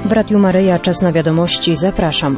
W Radiu Maryja czas na wiadomości. Zapraszam.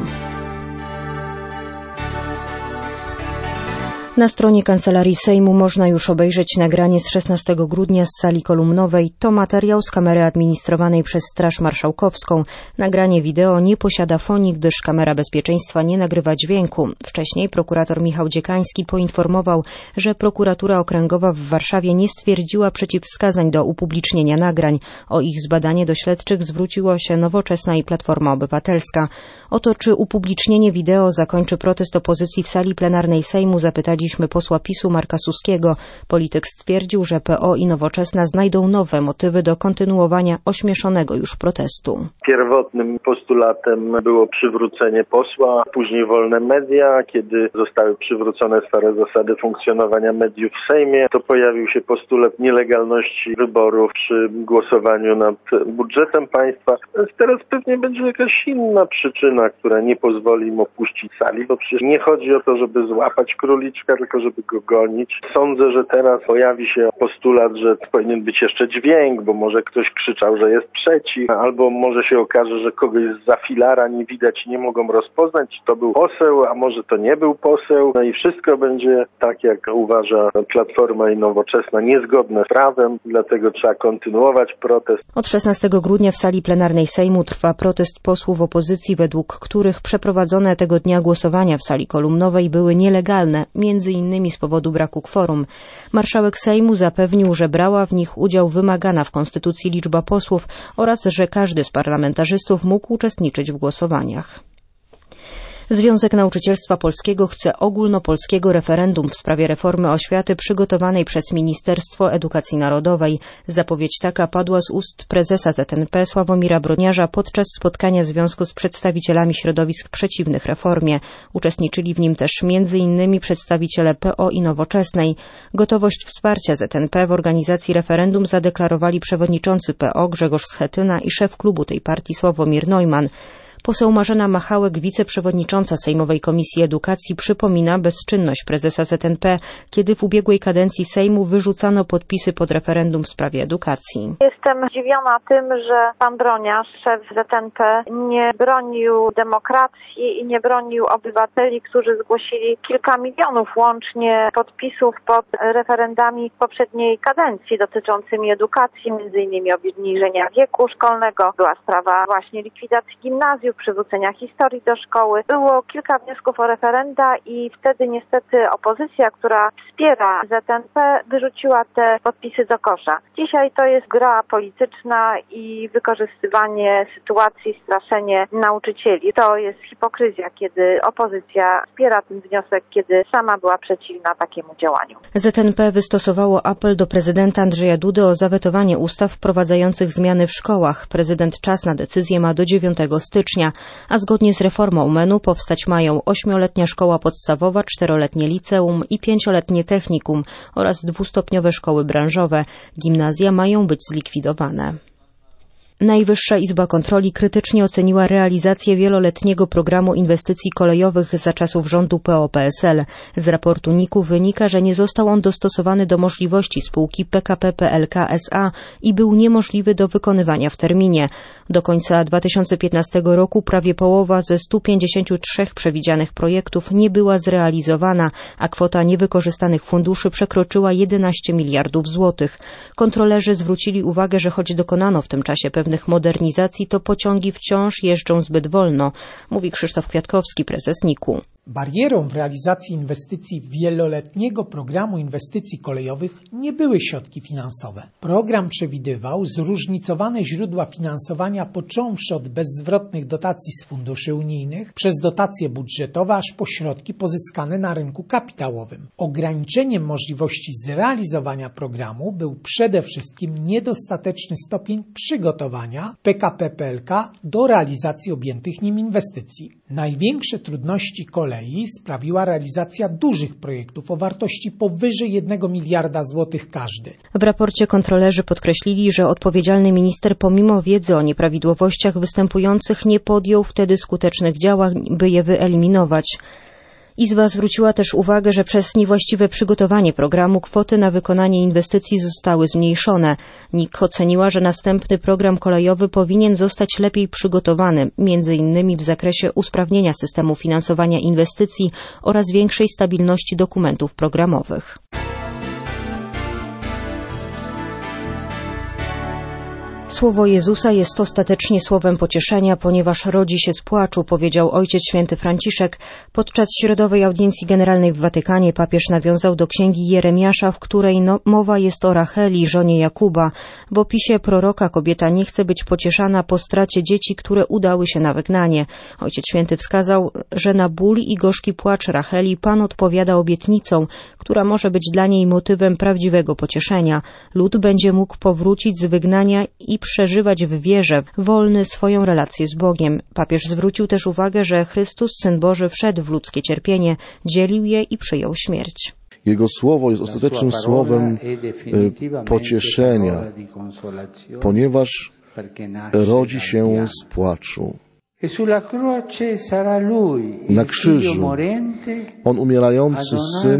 Na stronie Kancelarii Sejmu można już obejrzeć nagranie z 16 grudnia z sali kolumnowej. To materiał z kamery administrowanej przez Straż Marszałkowską. Nagranie wideo nie posiada fonii, gdyż kamera bezpieczeństwa nie nagrywa dźwięku. Wcześniej prokurator Michał Dziekański poinformował, że prokuratura okręgowa w Warszawie nie stwierdziła przeciwwskazań do upublicznienia nagrań. O ich zbadanie do śledczych zwróciło się Nowoczesna i Platforma Obywatelska. O to, czy upublicznienie wideo zakończy protest opozycji w sali plenarnej Sejmu, zapytaliśmy posła PiS-u Marka Suskiego. Polityk stwierdził, że PO i Nowoczesna znajdą nowe motywy do kontynuowania ośmieszonego już protestu. Pierwotnym postulatem było przywrócenie posła, później wolne media. Kiedy zostały przywrócone stare zasady funkcjonowania mediów w Sejmie, to pojawił się postulat nielegalności wyborów przy głosowaniu nad budżetem państwa. Teraz pewnie będzie jakaś inna przyczyna, która nie pozwoli im opuścić sali, bo przecież nie chodzi o to, żeby złapać króliczka, tylko żeby go gonić. Sądzę, że teraz pojawi się postulat, że powinien być jeszcze dźwięk, bo może ktoś krzyczał, że jest przeciw, albo może się okaże, że kogoś zza filara nie widać, nie mogą rozpoznać, czy to był poseł, a może to nie był poseł. No i wszystko będzie tak, jak uważa Platforma i Nowoczesna, niezgodne z prawem, dlatego trzeba kontynuować protest. Od 16 grudnia w sali plenarnej Sejmu trwa protest posłów opozycji, według których przeprowadzone tego dnia głosowania w sali kolumnowej były nielegalne, między innymi z powodu braku kworum. Marszałek Sejmu zapewnił, że brała w nich udział wymagana w Konstytucji liczba posłów oraz że każdy z parlamentarzystów mógł uczestniczyć w głosowaniach. Związek Nauczycielstwa Polskiego chce ogólnopolskiego referendum w sprawie reformy oświaty przygotowanej przez Ministerstwo Edukacji Narodowej. Zapowiedź taka padła z ust prezesa ZNP Sławomira Broniarza podczas spotkania związku z przedstawicielami środowisk przeciwnych reformie. Uczestniczyli w nim też m.in. przedstawiciele PO i Nowoczesnej. Gotowość wsparcia ZNP w organizacji referendum zadeklarowali przewodniczący PO Grzegorz Schetyna i szef klubu tej partii Sławomir Neumann. Poseł Marzena Machałek, wiceprzewodnicząca Sejmowej Komisji Edukacji, przypomina bezczynność prezesa ZNP, kiedy w ubiegłej kadencji Sejmu wyrzucano podpisy pod referendum w sprawie edukacji. Jestem zdziwiona tym, że pan Broniarz, szef ZNP, nie bronił demokracji i nie bronił obywateli, którzy zgłosili kilka milionów łącznie podpisów pod referendami poprzedniej kadencji dotyczącymi edukacji, m.in. obniżenia wieku szkolnego. Była sprawa właśnie likwidacji gimnazjów, przywrócenia historii do szkoły. Było kilka wniosków o referenda i wtedy niestety opozycja, która wspiera ZNP, wyrzuciła te podpisy do kosza. Dzisiaj to jest gra polityczna i wykorzystywanie sytuacji, straszenie nauczycieli. To jest hipokryzja, kiedy opozycja wspiera ten wniosek, kiedy sama była przeciwna takiemu działaniu. ZNP wystosowało apel do prezydenta Andrzeja Dudy o zawetowanie ustaw wprowadzających zmiany w szkołach. Prezydent czas na decyzję ma do 9 stycznia. A zgodnie z reformą MEN-u powstać mają 8-letnia szkoła podstawowa, 4-letnie liceum i 5-letnie technikum oraz 2-stopniowe szkoły branżowe. Gimnazja mają być zlikwidowane. Najwyższa Izba Kontroli krytycznie oceniła realizację wieloletniego programu inwestycji kolejowych za czasów rządu PO-PSL. Z raportu NIK-u wynika, że nie został on dostosowany do możliwości spółki PKP PLK SA i był niemożliwy do wykonywania w terminie. Do końca 2015 roku prawie połowa ze 153 przewidzianych projektów nie była zrealizowana, a kwota niewykorzystanych funduszy przekroczyła 11 miliardów złotych. Kontrolerzy zwrócili uwagę, że choć dokonano w tym czasie pewnych modernizacji, to pociągi wciąż jeżdżą zbyt wolno, mówi Krzysztof Kwiatkowski, prezes NIK-u. Barierą w realizacji inwestycji wieloletniego programu inwestycji kolejowych nie były środki finansowe. Program przewidywał zróżnicowane źródła finansowania, począwszy od bezzwrotnych dotacji z funduszy unijnych, przez dotacje budżetowe, aż po środki pozyskane na rynku kapitałowym. Ograniczeniem możliwości zrealizowania programu był przede wszystkim niedostateczny stopień przygotowania PKP PLK do realizacji objętych nim inwestycji. Największe trudności kolei sprawiła realizacja dużych projektów o wartości powyżej 1 miliarda złotych każdy. W raporcie kontrolerzy podkreślili, że odpowiedzialny minister pomimo wiedzy o nieprawidłowościach występujących nie podjął wtedy skutecznych działań, by je wyeliminować. Izba zwróciła też uwagę, że przez niewłaściwe przygotowanie programu kwoty na wykonanie inwestycji zostały zmniejszone. NIK oceniła, że następny program kolejowy powinien zostać lepiej przygotowany, m.in. w zakresie usprawnienia systemu finansowania inwestycji oraz większej stabilności dokumentów programowych. Słowo Jezusa jest ostatecznie słowem pocieszenia, ponieważ rodzi się z płaczu, powiedział Ojciec Święty Franciszek. Podczas środowej audiencji generalnej w Watykanie papież nawiązał do księgi Jeremiasza, w której mowa jest o Racheli, żonie Jakuba. W opisie proroka kobieta nie chce być pocieszana po stracie dzieci, które udały się na wygnanie. Ojciec Święty wskazał, że na ból i gorzki płacz Racheli Pan odpowiada obietnicą, która może być dla niej motywem prawdziwego pocieszenia. Lud będzie mógł powrócić z wygnania i przeżywać w wierze, wolny swoją relację z Bogiem. Papież zwrócił też uwagę, że Chrystus, Syn Boży, wszedł w ludzkie cierpienie, dzielił je i przyjął śmierć. Jego słowo jest ostatecznym słowem pocieszenia, ponieważ rodzi się z płaczu. Na krzyżu On, umierający Syn,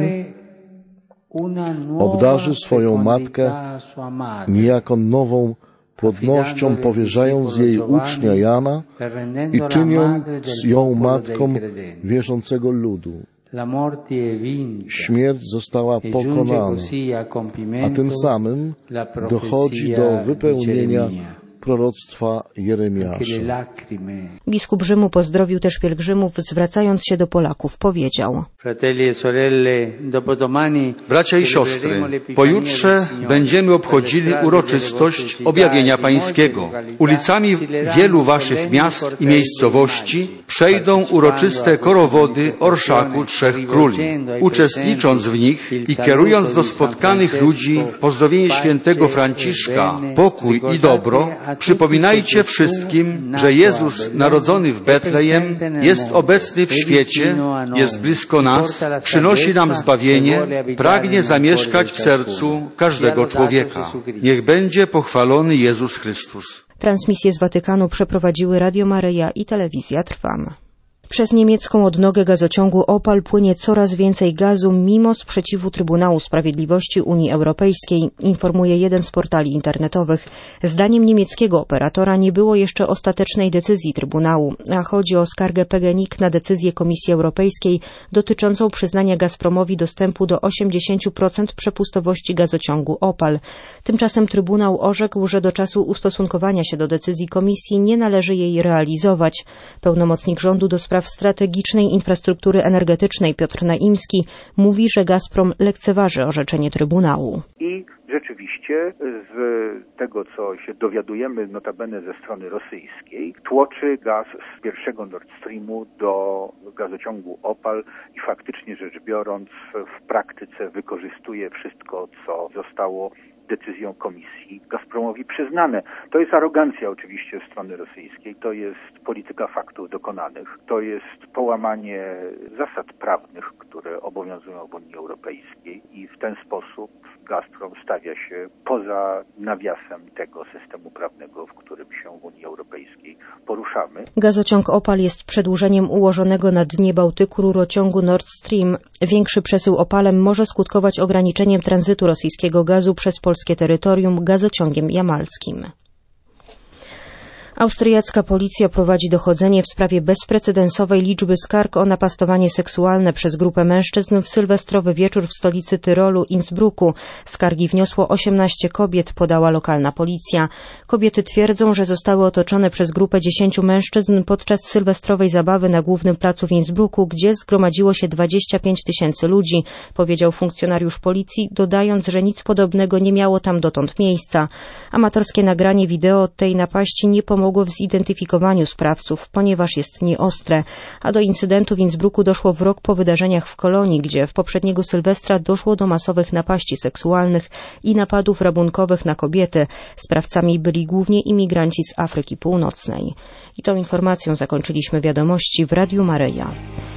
obdarzy swoją matkę niejako nową płodnością, powierzając jej ucznia Jana i czyniąc ją matką wierzącego ludu. Śmierć została pokonana, a tym samym dochodzi do wypełnienia proroctwa Jeremiasza. Biskup Rzymu pozdrowił też pielgrzymów, zwracając się do Polaków, powiedział: Bracia i siostry, pojutrze będziemy obchodzili uroczystość Objawienia Pańskiego. Ulicami wielu waszych miast i miejscowości przejdą uroczyste korowody orszaku Trzech Króli. Uczestnicząc w nich i kierując do spotkanych ludzi pozdrowienie świętego Franciszka, pokój i dobro, przypominajcie wszystkim, że Jezus narodzony w Betlejem jest obecny w świecie, jest blisko nas, przynosi nam zbawienie, pragnie zamieszkać w sercu każdego człowieka. Niech będzie pochwalony Jezus Chrystus. Transmisję z Watykanu przeprowadziły Radio Maryja i Telewizja Trwam. Przez niemiecką odnogę gazociągu Opal płynie coraz więcej gazu mimo sprzeciwu Trybunału Sprawiedliwości Unii Europejskiej, informuje jeden z portali internetowych. Zdaniem niemieckiego operatora nie było jeszcze ostatecznej decyzji Trybunału, a chodzi o skargę PGNiG na decyzję Komisji Europejskiej dotyczącą przyznania Gazpromowi dostępu do 80% przepustowości gazociągu Opal. Tymczasem Trybunał orzekł, że do czasu ustosunkowania się do decyzji Komisji nie należy jej realizować. Pełnomocnik rządu do spraw strategicznej infrastruktury energetycznej Piotr Naimski mówi, że Gazprom lekceważy orzeczenie Trybunału. I rzeczywiście z tego, co się dowiadujemy notabene ze strony rosyjskiej, tłoczy gaz z pierwszego Nord Streamu do gazociągu Opal i faktycznie rzecz biorąc w praktyce wykorzystuje wszystko, co zostało decyzją Komisji Gazpromowi przyznane. To jest arogancja oczywiście strony rosyjskiej, to jest polityka faktów dokonanych, to jest połamanie zasad prawnych, które obowiązują w Unii Europejskiej i w ten sposób Gazprom stawia się poza nawiasem tego systemu prawnego, w którym się w Unii Europejskiej poruszamy. Gazociąg Opal jest przedłużeniem ułożonego na dnie Bałtyku rurociągu Nord Stream. Większy przesył opalem może skutkować ograniczeniem tranzytu rosyjskiego gazu przez polskie terytorium gazociągiem jamalskim. Austriacka policja prowadzi dochodzenie w sprawie bezprecedensowej liczby skarg o napastowanie seksualne przez grupę mężczyzn w sylwestrowy wieczór w stolicy Tyrolu, Innsbrucku. Skargi wniosło 18 kobiet, podała lokalna policja. Kobiety twierdzą, że zostały otoczone przez grupę 10 mężczyzn podczas sylwestrowej zabawy na głównym placu w Innsbrucku, gdzie zgromadziło się 25 000 ludzi, powiedział funkcjonariusz policji, dodając, że nic podobnego nie miało tam dotąd miejsca. Amatorskie nagranie wideo tej napaści nie pomogło w zidentyfikowaniu sprawców, ponieważ jest nieostre, a do incydentu w Innsbrucku doszło w rok po wydarzeniach w Kolonii, gdzie w poprzedniego Sylwestra doszło do masowych napaści seksualnych i napadów rabunkowych na kobiety. Sprawcami byli głównie imigranci z Afryki Północnej. I tą informacją zakończyliśmy wiadomości w Radiu Maryja.